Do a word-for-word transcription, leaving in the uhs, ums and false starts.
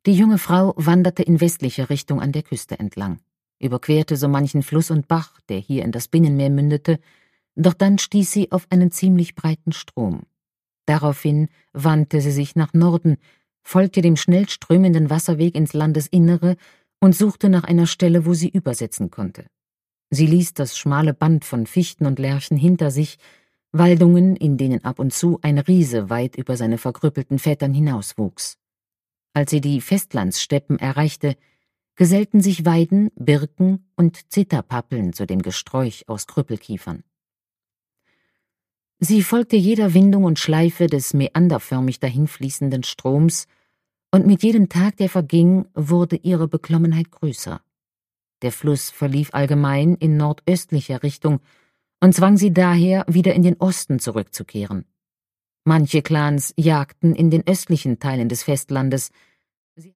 Die junge Frau wanderte in westlicher Richtung an der Küste entlang, überquerte so manchen Fluss und Bach, der hier in das Binnenmeer mündete, doch dann stieß sie auf einen ziemlich breiten Strom. Daraufhin wandte sie sich nach Norden, folgte dem schnell strömenden Wasserweg ins Landesinnere und suchte nach einer Stelle, wo sie übersetzen konnte. Sie ließ das schmale Band von Fichten und Lärchen hinter sich, Waldungen, in denen ab und zu ein Riese weit über seine verkrüppelten Vettern hinauswuchs. Als sie die Festlandssteppen erreichte, gesellten sich Weiden, Birken und Zitterpappeln zu dem Gesträuch aus Krüppelkiefern. Sie folgte jeder Windung und Schleife des meanderförmig dahinfließenden Stroms, und mit jedem Tag, der verging, wurde ihre Beklommenheit größer. Der Fluss verlief allgemein in nordöstlicher Richtung und zwang sie daher, wieder in den Osten zurückzukehren. Manche Clans jagten in den östlichen Teilen des Festlandes,